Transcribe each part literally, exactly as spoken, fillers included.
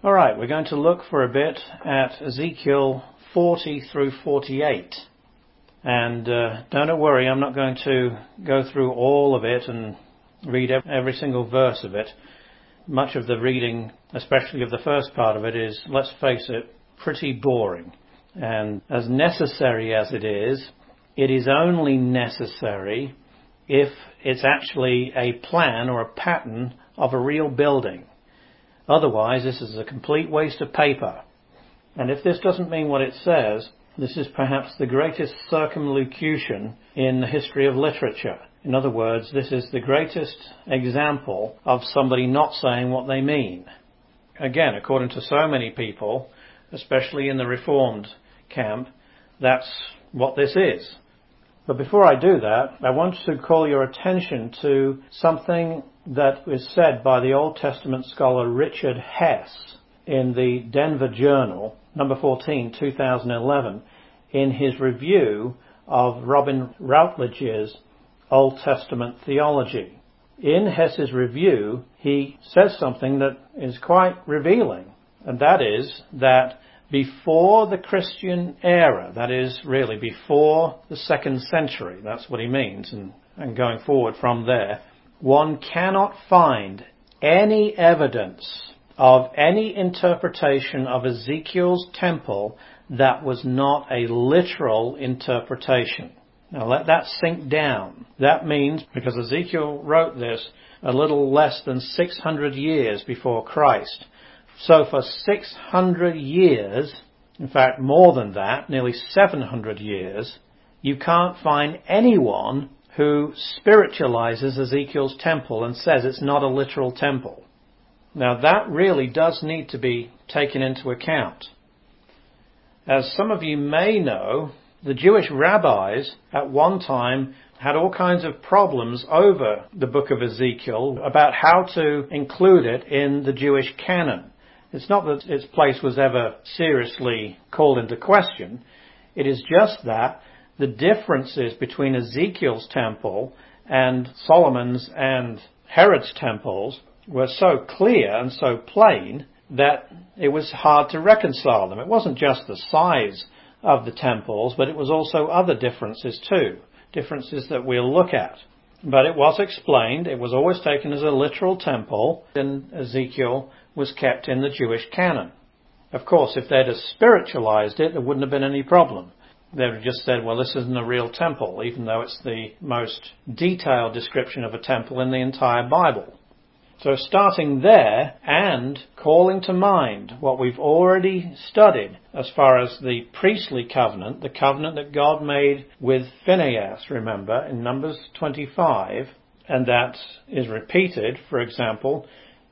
All right, we're going to look for a bit at Ezekiel forty through forty-eight. And uh, don't worry, I'm not going to go through all of it and read every single verse of it. Much of the reading, especially of the first part of it, is, let's face it, pretty boring. And as necessary as it is, it is only necessary if it's actually a plan or a pattern of a real building. Otherwise, this is a complete waste of paper. And if this doesn't mean what it says, this is perhaps the greatest circumlocution in the history of literature. In other words, this is the greatest example of somebody not saying what they mean. Again, according to so many people, especially in the Reformed camp, that's what this is. But before I do that, I want to call your attention to something that was said by the Old Testament scholar Richard Hess in the Denver Journal, number fourteen, two thousand eleven, in his review of Robin Routledge's Old Testament theology. In Hess's review, he says something that is quite revealing, and that is that before the Christian era, that is really before the second century, that's what he means, and, and going forward from there, one cannot find any evidence of any interpretation of Ezekiel's temple that was not a literal interpretation. Now let that sink down. That means, because Ezekiel wrote this a little less than six hundred years before Christ, so for six hundred years, in fact more than that, nearly seven hundred years, you can't find anyone who spiritualizes Ezekiel's temple and says it's not a literal temple. Now that really does need to be taken into account. As some of you may know, the Jewish rabbis at one time had all kinds of problems over the book of Ezekiel about how to include it in the Jewish canon. It's not that its place was ever seriously called into question. It is just that the differences between Ezekiel's temple and Solomon's and Herod's temples were so clear and so plain that it was hard to reconcile them. It wasn't just the size of the temples, but it was also other differences too, differences that we'll look at. But it was explained, it was always taken as a literal temple, and Ezekiel was kept in the Jewish canon. Of course, if they'd have spiritualized it, there wouldn't have been any problem. They would have just said, well, this isn't a real temple, even though it's the most detailed description of a temple in the entire Bible. So starting there and calling to mind what we've already studied as far as the priestly covenant, the covenant that God made with Phinehas, remember, in Numbers twenty-five, and that is repeated, for example,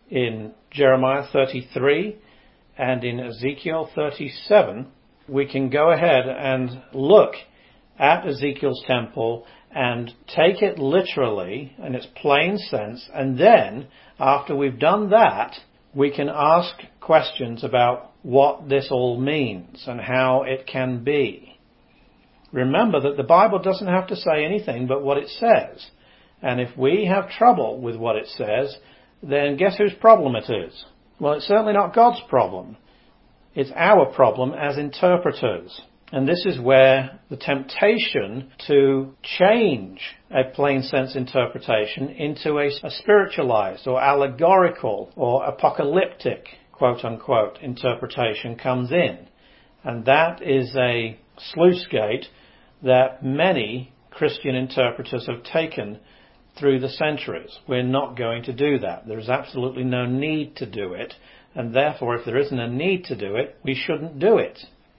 in Jeremiah thirty-three and in Ezekiel thirty-seven, we can go ahead and look at Ezekiel's temple and take it literally in its plain sense, and then, after we've done that, we can ask questions about what this all means and how it can be. Remember that the Bible doesn't have to say anything but what it says, and if we have trouble with what it says, then guess whose problem it is? Well, it's certainly not God's problem. It's our problem as interpreters. And this is where the temptation to change a plain sense interpretation into a, a spiritualized or allegorical or apocalyptic, quote unquote, interpretation comes in. And that is a sluice gate that many Christian interpreters have taken through the centuries. We're not going to do that. There is absolutely no need to do it. And therefore, if there isn't a need to do it, we shouldn't do it.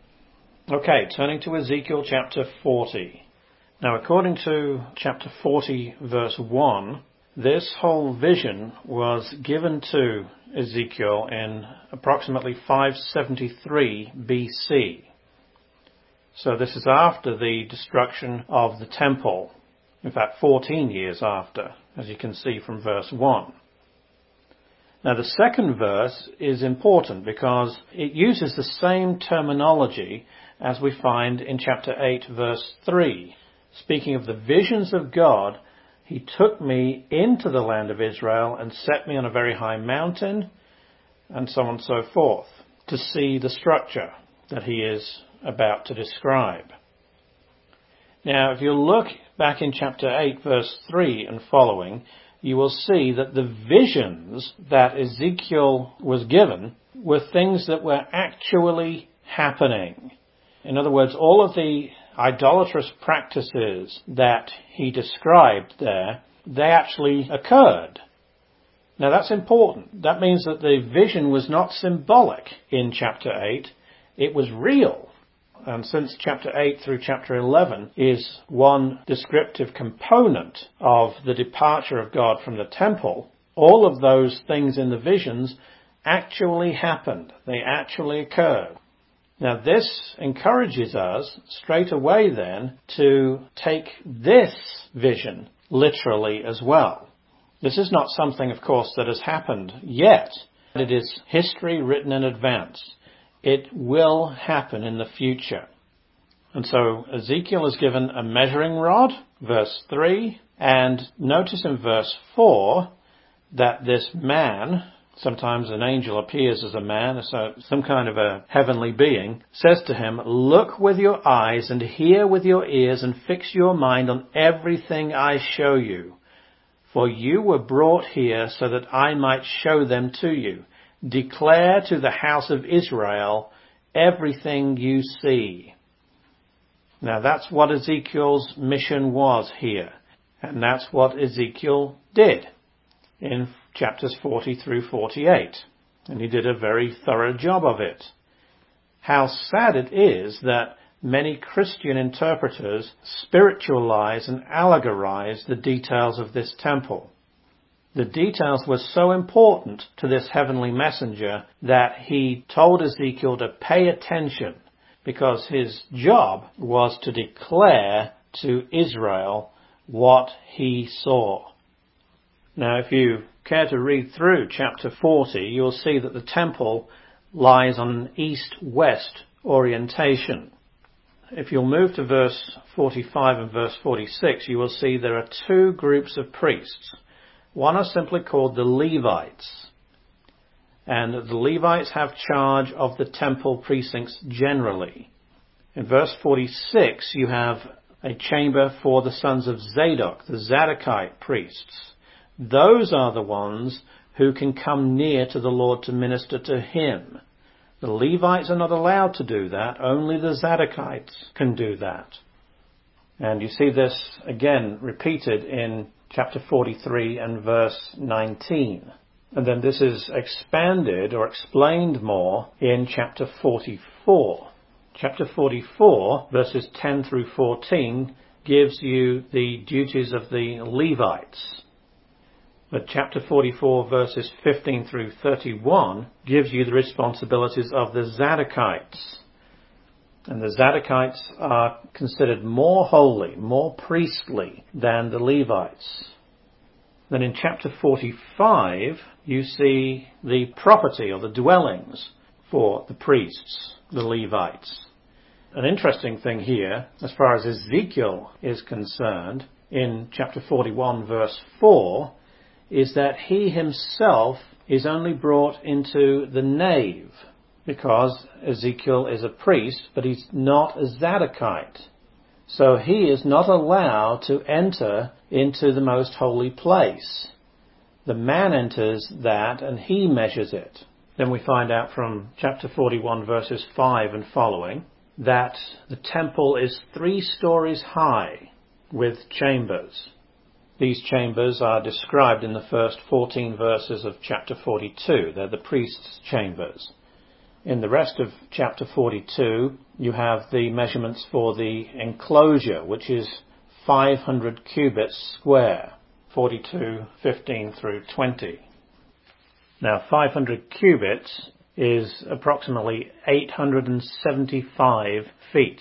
Okay, turning to Ezekiel chapter forty. Now, according to chapter forty, verse one, this whole vision was given to Ezekiel in approximately five seventy-three B C. So this is after the destruction of the temple. In fact, fourteen years after, as you can see from verse one. Now, the second verse is important because it uses the same terminology as we find in chapter eight, verse three. Speaking of the visions of God, he took me into the land of Israel and set me on a very high mountain, and so on and so forth, to see the structure that he is about to describe. Now, if you look back in chapter eight, verse three and following, you will see that the visions that Ezekiel was given were things that were actually happening. In other words, all of the idolatrous practices that he described there, they actually occurred. Now that's important. That means that the vision was not symbolic in chapter eight. It was real. And since chapter eight through chapter eleven is one descriptive component of the departure of God from the temple, all of those things in the visions actually happened. They actually occurred. Now this encourages us straight away then to take this vision literally as well. This is not something, of course, that has happened yet. It is history written in advance. It will happen in the future. And so Ezekiel is given a measuring rod, verse three, and notice in verse four that this man, sometimes an angel appears as a man, so some kind of a heavenly being, says to him, "Look with your eyes and hear with your ears and fix your mind on everything I show you. For you were brought here so that I might show them to you. Declare to the house of Israel everything you see." Now that's what Ezekiel's mission was here. And that's what Ezekiel did in chapters forty through forty-eight. And he did a very thorough job of it. How sad it is that many Christian interpreters spiritualize and allegorize the details of this temple. The details were so important to this heavenly messenger that he told Ezekiel to pay attention, because his job was to declare to Israel what he saw. Now, if you care to read through chapter forty, you'll see that the temple lies on an east-west orientation. If you'll move to verse forty-five and verse forty-six, you will see there are two groups of priests. One are simply called the Levites. And the Levites have charge of the temple precincts generally. In verse forty-six, you have a chamber for the sons of Zadok, the Zadokite priests. Those are the ones who can come near to the Lord to minister to him. The Levites are not allowed to do that. Only the Zadokites can do that. And you see this again repeated in chapter forty-three and verse nineteen. And then this is expanded or explained more in chapter forty-four. Chapter forty-four, verses ten through fourteen, gives you the duties of the Levites. But chapter forty-four, verses fifteen through thirty-one, gives you the responsibilities of the Zadokites. And the Zadokites are considered more holy, more priestly than the Levites. Then in chapter forty-five, you see the property or the dwellings for the priests, the Levites. An interesting thing here, as far as Ezekiel is concerned, in chapter forty-one, verse four, is that he himself is only brought into the nave, because Ezekiel is a priest, but he's not a Zadokite. So he is not allowed to enter into the most holy place. The man enters that and he measures it. Then we find out from chapter forty-one, verses five and following, that the temple is three stories high with chambers. These chambers are described in the first fourteen verses of chapter forty-two. They're the priest's chambers. In the rest of chapter forty-two, you have the measurements for the enclosure, which is five hundred cubits square, forty-two, fifteen through twenty. Now, five hundred cubits is approximately eight hundred seventy-five feet.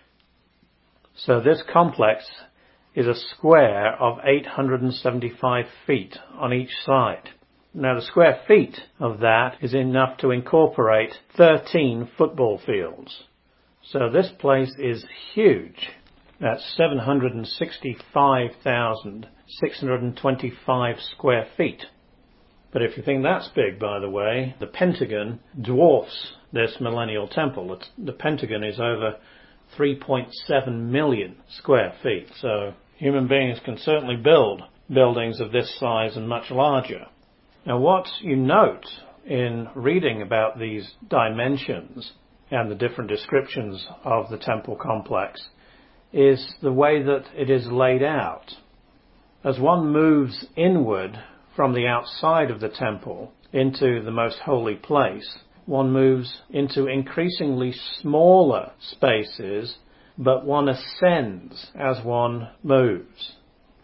So this complex is a square of eight hundred seventy-five feet on each side. Now, the square feet of that is enough to incorporate thirteen football fields. So this place is huge. That's seven hundred sixty-five thousand six hundred twenty-five square feet. But if you think that's big, by the way, the Pentagon dwarfs this millennial temple. It's, the Pentagon is over three point seven million square feet. So human beings can certainly build buildings of this size and much larger. Now what you note in reading about these dimensions and the different descriptions of the temple complex is the way that it is laid out. As one moves inward from the outside of the temple into the most holy place, one moves into increasingly smaller spaces, but one ascends as one moves.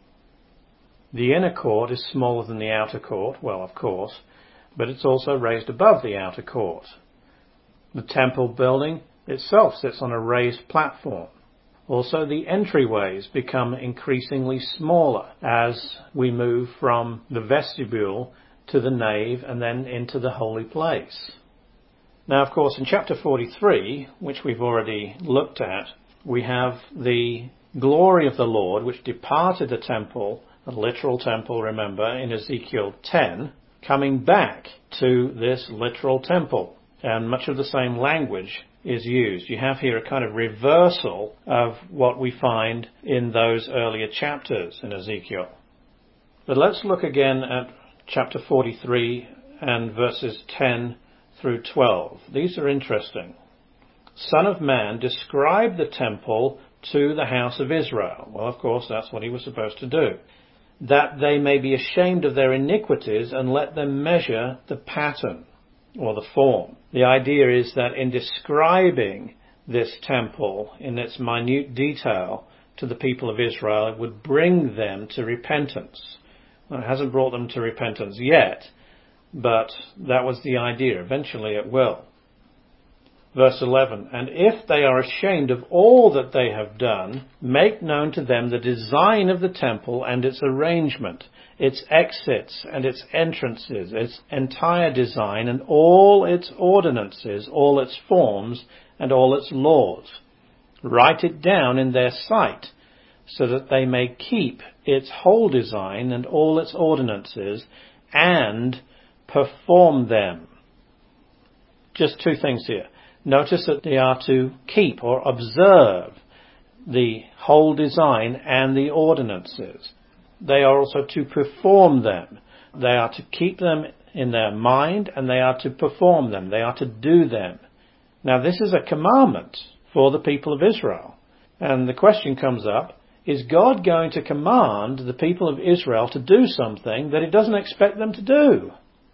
The inner court is smaller than the outer court, well, of course, but it's also raised above the outer court. The temple building itself sits on a raised platform. Also, the entryways become increasingly smaller as we move from the vestibule to the nave and then into the holy place. Now, of course, in chapter forty-three, which we've already looked at, we have the glory of the Lord, which departed the temple, the literal temple, remember, in Ezekiel ten, coming back to this literal temple. And much of the same language is used. You have here a kind of reversal of what we find in those earlier chapters in Ezekiel. But let's look again at chapter forty-three and verses ten through twelve. These are interesting. Son of man, describe the temple to the house of Israel. Well, of course, that's what he was supposed to do. That they may be ashamed of their iniquities, and let them measure the pattern or the form. The idea is that in describing this temple in its minute detail to the people of Israel, it would bring them to repentance. Well, it hasn't brought them to repentance yet, but that was the idea. Eventually it will. Verse eleven, and if they are ashamed of all that they have done, make known to them the design of the temple and its arrangement, its exits and its entrances, its entire design and all its ordinances, all its forms and all its laws. Write it down in their sight, so that they may keep its whole design and all its ordinances and perform them. Just two things here. Notice that they are to keep or observe the whole design and the ordinances. They are also to perform them. They are to keep them in their mind and they are to perform them. They are to do them. Now this is a commandment for the people of Israel. And the question comes up, is God going to command the people of Israel to do something that he doesn't expect them to do?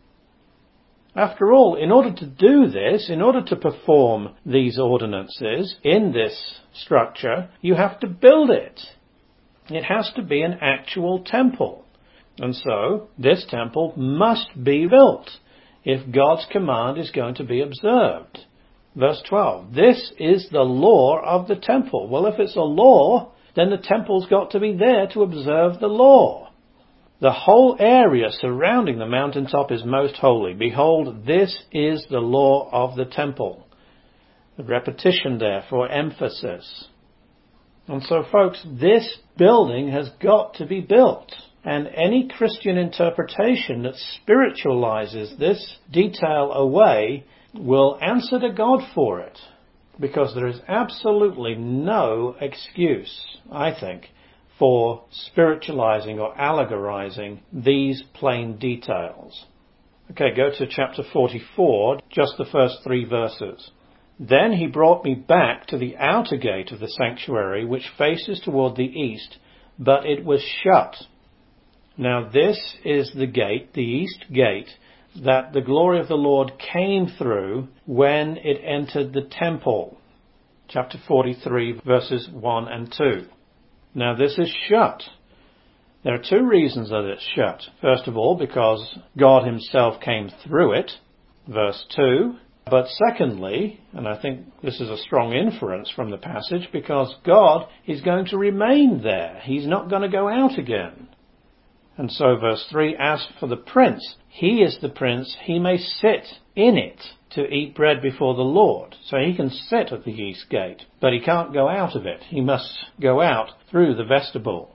After all, in order to do this, in order to perform these ordinances in this structure, you have to build it. It has to be an actual temple. And so, this temple must be built if God's command is going to be observed. Verse twelve, this is the law of the temple. Well, if it's a law, then the temple's got to be there to observe the law. The whole area surrounding the mountaintop is most holy. Behold, this is the law of the temple. The repetition there for emphasis. And so, folks, this building has got to be built. And any Christian interpretation that spiritualizes this detail away will answer to God for it. Because there is absolutely no excuse, I think, for spiritualizing or allegorizing these plain details. Okay, go to chapter forty-four, just the first three verses. Then he brought me back to the outer gate of the sanctuary, which faces toward the east, but it was shut. Now this is the gate, the east gate, that the glory of the Lord came through when it entered the temple. Chapter forty-three, verses one and two. Now this is shut. There are two reasons that it's shut. First of all, because God himself came through it, verse two. But secondly, and I think this is a strong inference from the passage, because God is going to remain there. He's not going to go out again. And so verse three, as for the prince, he is the prince, he may sit in it to eat bread before the Lord. So he can sit at the east gate, but he can't go out of it. He must go out through the vestibule.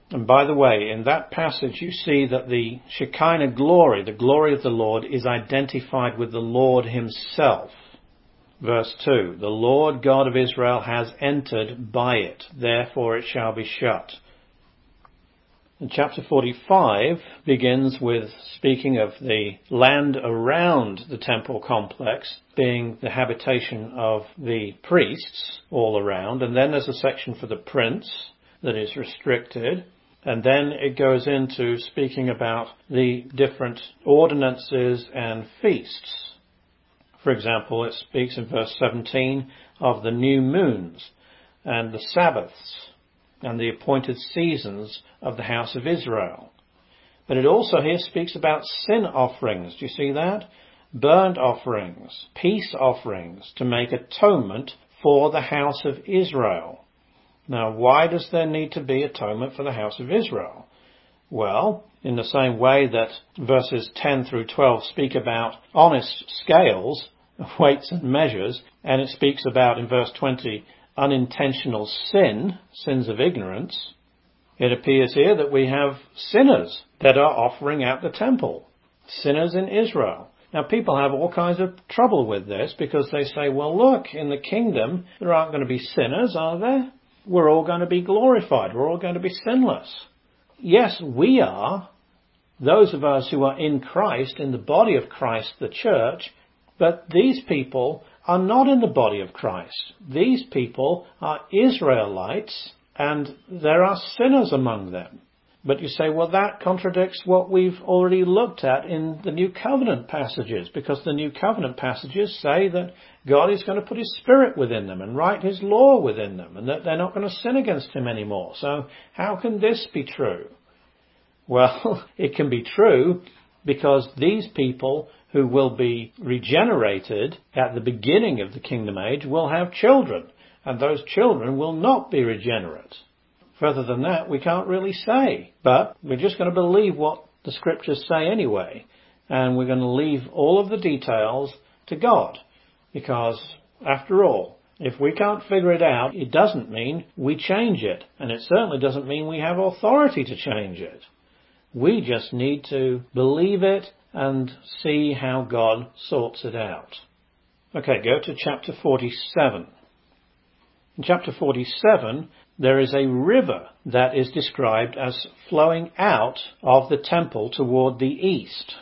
And by the way, in that passage you see that the Shekinah glory, the glory of the Lord, is identified with the Lord himself. Verse two, the Lord God of Israel has entered by it, therefore it shall be shut. And chapter forty-five begins with speaking of the land around the temple complex being the habitation of the priests all around. And then there's a section for the prince that is restricted. And then it goes into speaking about the different ordinances and feasts. For example, it speaks in verse seventeen of the new moons and the Sabbaths and the appointed seasons of the house of Israel. But it also here speaks about sin offerings. Do you see that? Burnt offerings, peace offerings to make atonement for the house of Israel. Now, why does there need to be atonement for the house of Israel? Well, in the same way that verses ten through twelve speak about honest scales, weights and measures, and it speaks about in verse twenty unintentional sin, sins of ignorance, it appears here that we have sinners that are offering at the temple. Sinners in Israel. Now, people have all kinds of trouble with this because they say, well, look, in the kingdom, there aren't going to be sinners, are there? We're all going to be glorified. We're all going to be sinless. Yes, we are. Those of us who are in Christ, in the body of Christ, the church, but these people are not in the body of Christ. These people are Israelites, and there are sinners among them. But you say, well, that contradicts what we've already looked at in the New Covenant passages, because the New Covenant passages say that God is going to put his Spirit within them and write his law within them, and that they're not going to sin against him anymore. So how can this be true? Well, it can be true because these people who will be regenerated at the beginning of the kingdom age will have children, and those children will not be regenerate. Further than that, we can't really say, but we're just going to believe what the scriptures say anyway, and we're going to leave all of the details to God, because after all, if we can't figure it out, it doesn't mean we change it, and it certainly doesn't mean we have authority to change it. We just need to believe it and see how God sorts it out. Okay, go to chapter forty-seven. In chapter forty-seven, there is a river that is described as flowing out of the temple toward the east.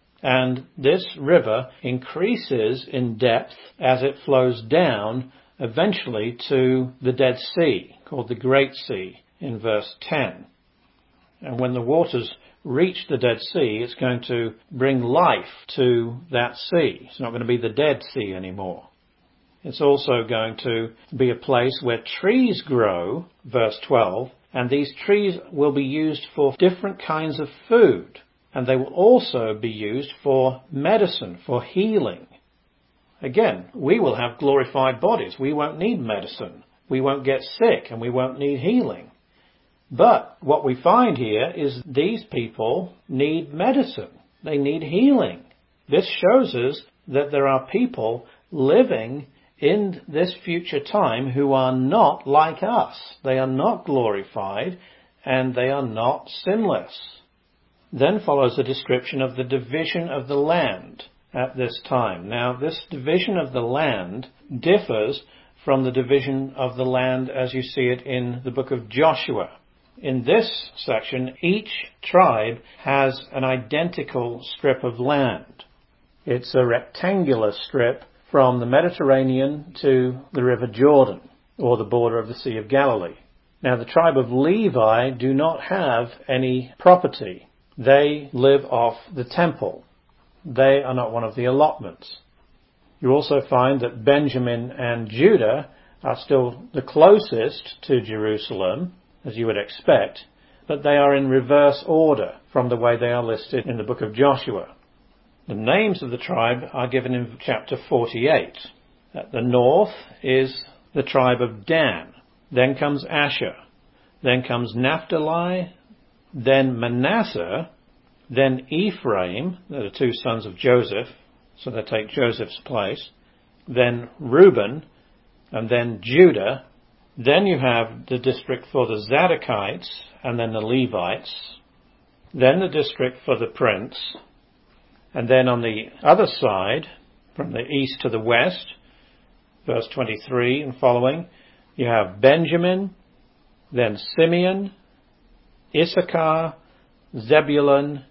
And this river increases in depth as it flows down eventually to the Dead Sea, called the Great Sea, in verse ten. And when the waters reach the Dead Sea, it's going to bring life to that sea. It's not going to be the Dead Sea anymore. It's also going to be a place where trees grow, verse twelve, and these trees will be used for different kinds of food, and they will also be used for medicine, for healing. Again, we will have glorified bodies. We won't need medicine. We won't get sick, and we won't need healing. But what we find here is these people need medicine. They need healing. This shows us that there are people living in this future time who are not like us. They are not glorified and they are not sinless. Then follows a description of the division of the land at this time. Now, this division of the land differs from the division of the land as you see it in the book of Joshua. In this section, each tribe has an identical strip of land. It's a rectangular strip from the Mediterranean to the River Jordan, or the border of the Sea of Galilee. Now, the tribe of Levi do not have any property. They live off the temple. They are not one of the allotments. You also find that Benjamin and Judah are still the closest to Jerusalem, as you would expect, but they are in reverse order from the way they are listed in the book of Joshua. The names of the tribe are given in chapter forty-eight. At the north is the tribe of Dan. Then comes Asher. Then comes Naphtali. Then Manasseh. Then Ephraim. They're the two sons of Joseph, so they take Joseph's place. Then Reuben. And then Judah. Then you have the district for the Zadokites and then the Levites. Then the district for the prince. And then on the other side, from the east to the west, verse twenty-three and following, you have Benjamin, then Simeon, Issachar, Zebulun,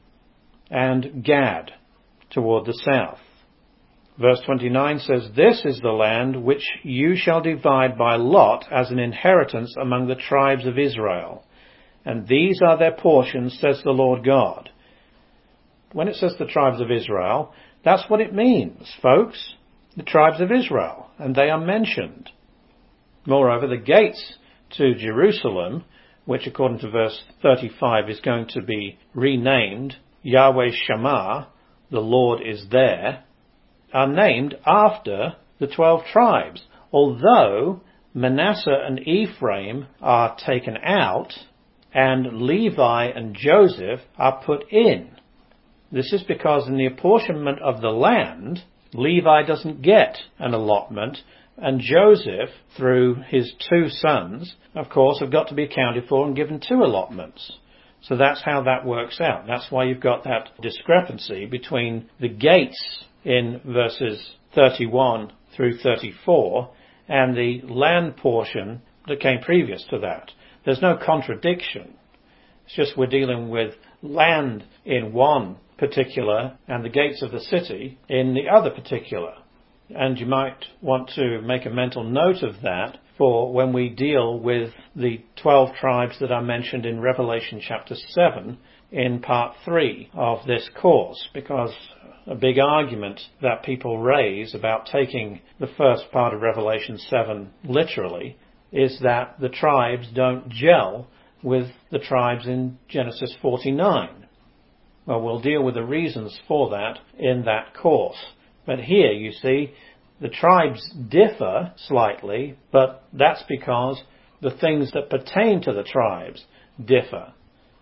and Gad toward the south. Verse twenty-nine says, "This is the land which you shall divide by lot as an inheritance among the tribes of Israel. And these are their portions, says the Lord God." When it says the tribes of Israel, that's what it means, folks. The tribes of Israel. And they are mentioned. Moreover, the gates to Jerusalem, which according to verse thirty-five is going to be renamed Yahweh Shammah, the Lord is there, are named after the twelve tribes. Although Manasseh and Ephraim are taken out and Levi and Joseph are put in. This is because in the apportionment of the land, Levi doesn't get an allotment, and Joseph, through his two sons, of course, have got to be accounted for and given two allotments. So that's how that works out. That's why you've got that discrepancy between the gates in verses thirty-one through thirty-four and the land portion that came previous to that. There's no contradiction. It's just we're dealing with land in one particular and the gates of the city in the other particular. And you might want to make a mental note of that for when we deal with the twelve tribes that are mentioned in Revelation chapter seven in part three of this course, because a big argument that people raise about taking the first part of Revelation seven literally is that the tribes don't gel with the tribes in Genesis forty-nine. Well, we'll deal with the reasons for that in that course. But here, you see, the tribes differ slightly, but that's because the things that pertain to the tribes differ.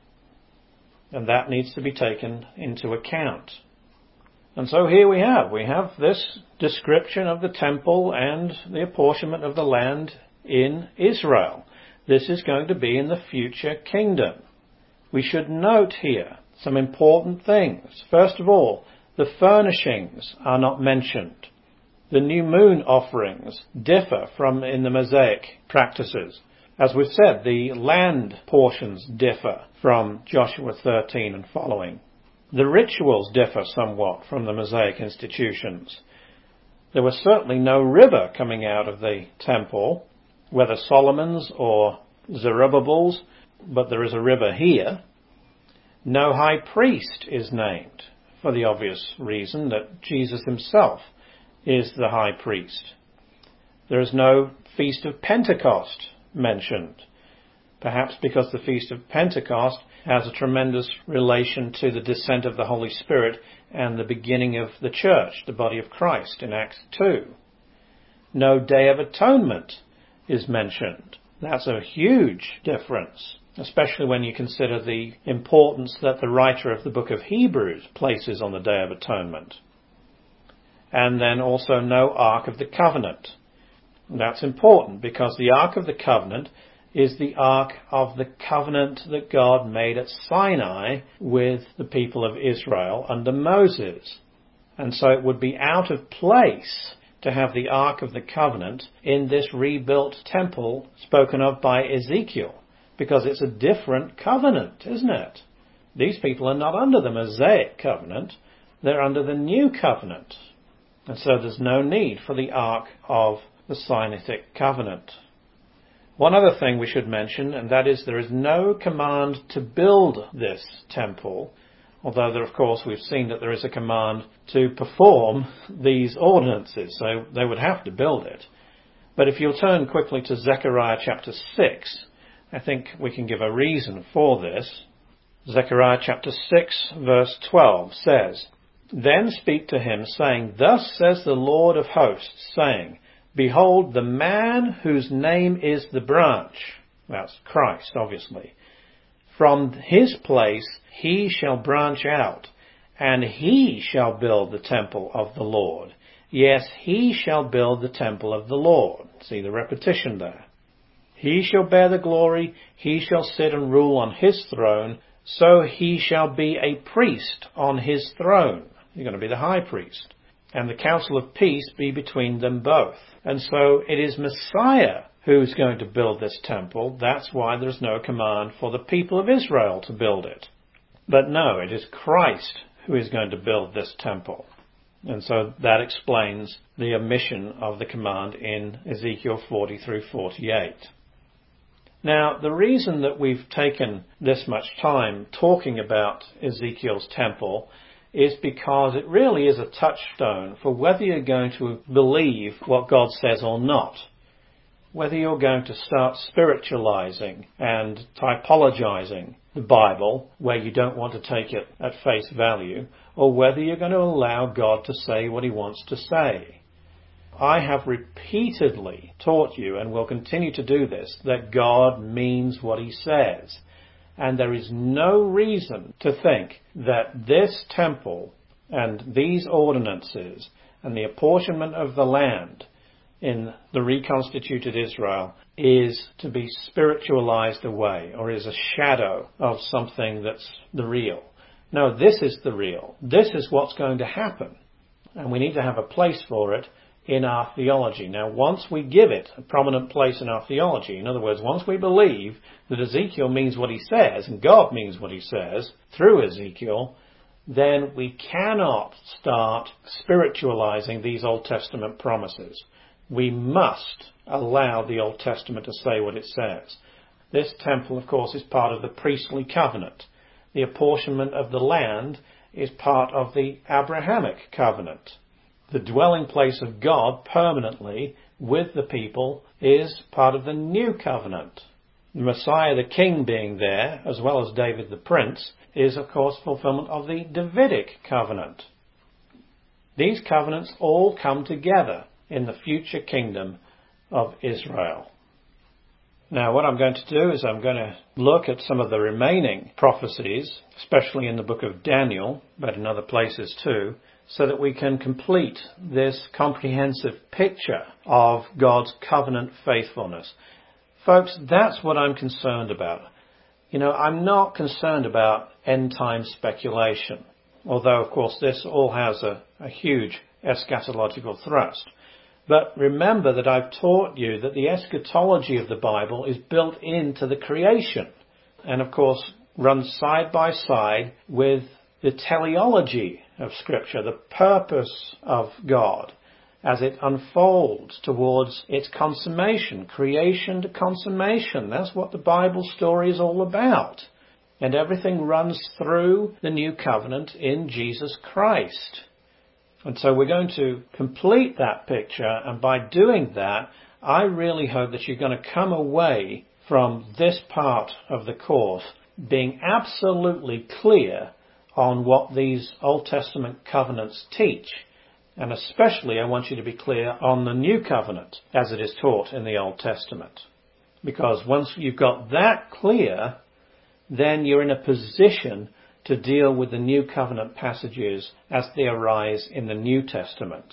And that needs to be taken into account. And so here we have, we have this description of the temple and the apportionment of the land in Israel. This is going to be in the future kingdom. We should note here some important things. First of all, the furnishings are not mentioned. The new moon offerings differ from in the Mosaic practices. As we've said, the land portions differ from Joshua thirteen and following. The rituals differ somewhat from the Mosaic institutions. There was certainly no river coming out of the temple, whether Solomon's or Zerubbabel's, but there is a river here. No high priest is named, for the obvious reason that Jesus himself is the high priest. There is no Feast of Pentecost mentioned, perhaps because the Feast of Pentecost has a tremendous relation to the descent of the Holy Spirit and the beginning of the church, the body of Christ, in Acts two. No Day of Atonement is mentioned. That's a huge difference, especially when you consider the importance that the writer of the book of Hebrews places on the Day of Atonement. And then also no Ark of the Covenant. That's important because the Ark of the Covenant is the Ark of the Covenant that God made at Sinai with the people of Israel under Moses. And so it would be out of place to have the Ark of the Covenant in this rebuilt temple spoken of by Ezekiel, because it's a different covenant, isn't it? These people are not under the Mosaic covenant, they're under the new covenant. And so there's no need for the Ark of the Sinaitic covenant. One other thing we should mention, and that is there is no command to build this temple, although there, of course, we've seen that there is a command to perform these ordinances, so they would have to build it. But if you'll turn quickly to Zechariah chapter six, I think we can give a reason for this. Zechariah chapter six, verse twelve says, "Then speak to him, saying, Thus says the Lord of hosts, saying, Behold, the man whose name is the branch," that's Christ, obviously, "from his place he shall branch out, and he shall build the temple of the Lord. Yes, he shall build the temple of the Lord." See the repetition there. He shall bear the glory, he shall sit and rule on his throne, so he shall be a priest on his throne. You're going to be the high priest. And the counsel of peace be between them both. And so it is Messiah who's going to build this temple. That's why there's no command for the people of Israel to build it. But no, it is Christ who is going to build this temple. And so that explains the omission of the command in Ezekiel forty through forty-eight. Now, the reason that we've taken this much time talking about Ezekiel's temple is because it really is a touchstone for whether you're going to believe what God says or not. Whether you're going to start spiritualizing and typologizing the Bible, where you don't want to take it at face value, or whether you're going to allow God to say what he wants to say. I have repeatedly taught you, and will continue to do this, that God means what he says. And there is no reason to think that this temple and these ordinances and the apportionment of the land in the reconstituted Israel is to be spiritualized away or is a shadow of something that's the real. No, this is the real. This is what's going to happen. And we need to have a place for it in our theology. Now, once we give it a prominent place in our theology, in other words, once we believe that Ezekiel means what he says and God means what he says through Ezekiel, then we cannot start spiritualizing these Old Testament promises. We must allow the Old Testament to say what it says. This temple, of course, is part of the priestly covenant. The apportionment of the land is part of the Abrahamic covenant. The dwelling place of God permanently with the people is part of the new covenant. The Messiah, the king, being there, as well as David the prince, is of course fulfillment of the Davidic covenant. These covenants all come together in the future kingdom of Israel. Now, what I'm going to do is I'm going to look at some of the remaining prophecies, especially in the book of Daniel, but in other places too, so that we can complete this comprehensive picture of God's covenant faithfulness. Folks, that's what I'm concerned about. You know, I'm not concerned about end-time speculation, although, of course, this all has a, a huge eschatological thrust. But remember that I've taught you that the eschatology of the Bible is built into the creation and, of course, runs side by side with the teleology of Scripture, the purpose of God as it unfolds towards its consummation, creation to consummation. That's what the Bible story is all about. And everything runs through the new covenant in Jesus Christ. And so we're going to complete that picture, and by doing that, I really hope that you're going to come away from this part of the course being absolutely clear on what these Old Testament covenants teach. And especially I want you to be clear on the New Covenant as it is taught in the Old Testament. Because once you've got that clear, then you're in a position to deal with the New Covenant passages as they arise in the New Testament.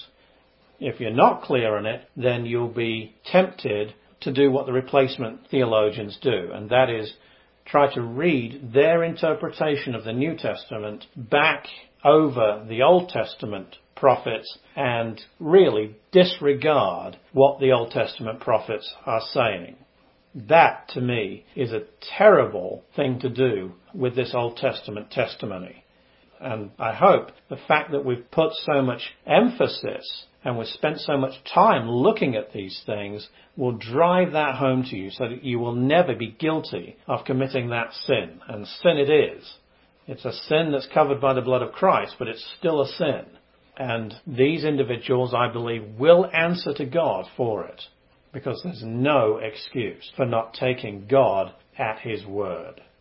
If you're not clear on it, then you'll be tempted to do what the replacement theologians do, and that is try to read their interpretation of the New Testament back over the Old Testament prophets and really disregard what the Old Testament prophets are saying. That, to me, is a terrible thing to do with this Old Testament testimony. And I hope the fact that we've put so much emphasis and we've spent so much time looking at these things will drive that home to you so that you will never be guilty of committing that sin. And sin it is. It's a sin that's covered by the blood of Christ, but it's still a sin. And these individuals, I believe, will answer to God for it, because there's no excuse for not taking God at his word.